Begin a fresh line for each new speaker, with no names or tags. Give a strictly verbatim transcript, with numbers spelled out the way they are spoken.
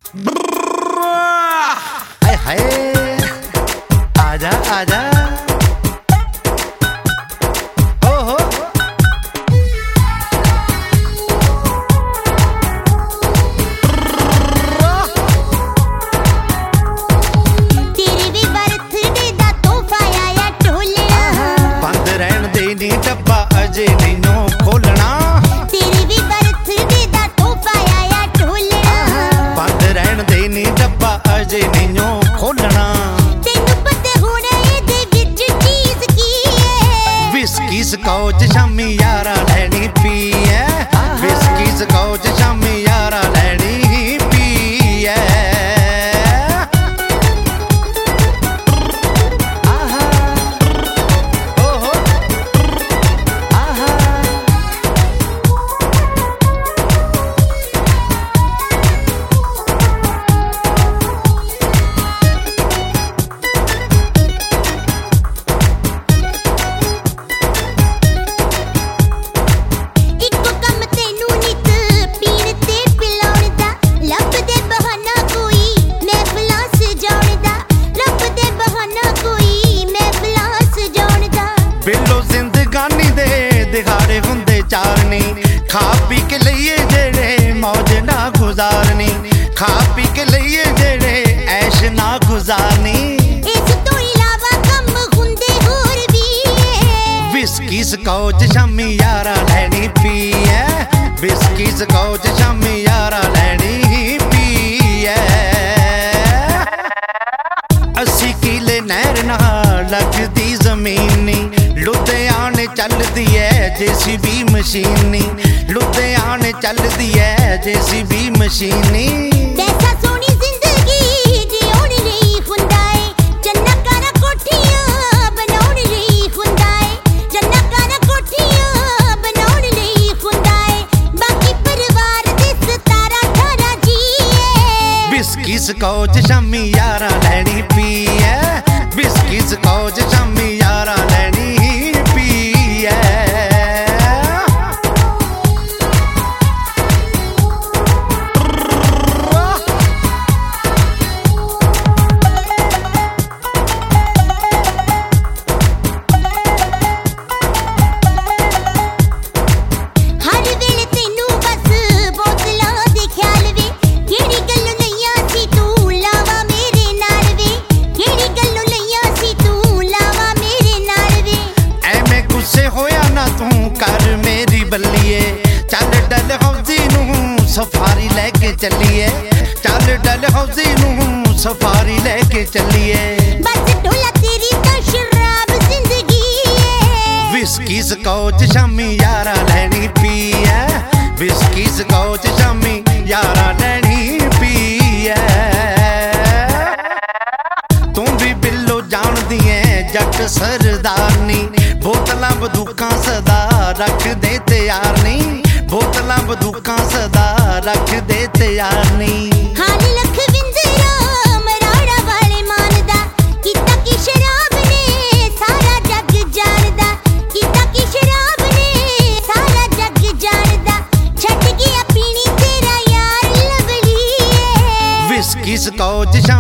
हाय हाय आजा आजा हो हो
तेरे भी बर्थडे दा तोहफा आया ढोलना
बंद रहन दे नी डब्बा अजे नैनो खोलना
तेरे भी बर्थडे दा तोहफा आया ढोलना
बंद रहन दे नी डब्बा अजे नैनो खोलना
तेनू पता होना एदे विच चीज की है
विस्की स्कॉच शामी यारा लैनी पी है विस्की स्कॉच शामी यारा लैनी पी है आहा ओहो आहा
इक्को कम तेनू नित पीण ते पिलाउण दा लभदे बहाना कोई महफिलां सजाउण दा लभदे बहाना कोई महफिलां सजाउण दा
बिल्लो जिंदगानी दे दिखाड़े हुंदे चारनी खा पी के लइए जेड़े मौज ना गुजारनी खा पी के लइए जेड़े ऐश ना गुजारनी
इस तो इलावा कम हुंदे होर भी है
विस्की स्कॉच शामी यारा लैनी पी है विस्की स्कॉच शामी यारा लैनी पी है अस्सी किले नहर नाल लगदी जमीनी लुधियाने चलदी है जेसीबी मशीनी लुधियाने चलदी है जेसीबी मशीनी
कैसा सोनी जिंदगी जिउण ਲਈ ਹੁੰਦਾ ਏ ਜੰਨਾ ਕਾਰਾਂ ਕੋਠੀਆਂ ਬਣਾਉਣ ਲਈ ਹੁੰਦਾ ਏ ਜੰਨਾ ਕਾਰਾਂ ਕੋਠੀਆਂ ਬਣਾਉਣ ਲਈ ਹੁੰਦਾ ਏ ਬਾਕੀ ਪਰਿਵਾਰ ਦੇ ਸਤਾਰਾਂ ਅਠਾਰਾਂ ਜੀ ਏ
विस्की स्कॉच शामी यारा लैनी पी है विस्की स्कॉच शामी यारा लैनी पी है
ਹਰ ਵੇਲੇ ਤੈਨੂੰ ਬਸ ਬੋਤਲਾਂ ਦੇ ਖਿਆਲ ਵੇ ਕਿਹੜੀ ਗੱਲੋਂ ਲਈਆਂ ਸੀ ਤੂੰ ਲਾਵਾ ਮੇਰੇ ਨਾਲ ਵੇ ਕਿਹੜੀ ਗੱਲੋਂ ਲਈਆਂ ਸੀ ਤੂੰ ਲਾਵਾ ਮੇਰੇ ਨਾਲ ਵੇ
ਐਵੇਂ ਗੁੱਸੇ ਹੋਇਆ ਨਾ ਤੂੰ ਕਰ ਮੇਰੀ ਬੱਲੀਏ ਚੱਲ ਡਲ ਹੌਜ਼ੀ ਨੂੰ ਸਫਾਰੀ ਲੈ ਕੇ ਚੱਲੀਏ ਚੱਲ ਡਲ ਹੌਜ਼ੀ ਨੂੰ ਸਫਾਰੀ ਲੈ ਕੇ ਚੱਲੀਏ
ਬਸ ਢੋਲਾ ਤੇਰੀ ਤਾਂ ਸ਼ਰਾਬ ਜ਼ਿੰਦਗੀ ਏ
ਵਿਸਕੀ ਸਕੌਚ ਸ਼ਾਮੀ ਯਾਰਾ ਲੈਣੀ ਪੀ ਐ ਵਿਸਕੀ ਸਕੌਚ ਸ਼ਾਮੀ ਯਾਰਾ ਲੈਣੀ ਪੀ ਐ ਤੂੰ ਵੀ ਬਿੱਲੋ ਜਾਣਦੀ ਐ ਜੱਟ ਸਰਦਾਰਨੀ ਬੋਤਲਾਂ ਬੰਦੂਕਾਂ ਸਦਾ ਰੱਖਦੇ ਤਿਆਰ ਨਹੀਂ ਬੋਤਲਾਂ ਬੰਦੂਕਾਂ ਸਦਾ ਰੱਖਦੇ ਤਿਆਰ ਨਹੀਂ
ਹਾਲ ਲਖਵਿੰਦਰਾ ਮਰਾੜਾ ਵਾਲੇ ਮਾਨਦਾ ਕੀਤਾ ਕੀ ਸ਼ਰਾਬ ਨੇ ਸਾਰਾ ਜੱਗ ਜਾਣਦਾ ਕੀਤਾ ਕੀ ਸ਼ਰਾਬ ਨੇ ਸਾਰਾ ਜੱਗ ਜਾਣਦਾ ਛੱਡ ਗਿਆ ਪੀਣੀ ਤੇਰਾ ਯਾਰ ਲਵਲੀ ਏ
ਵਿਸਕੀ ਸਕੌਚ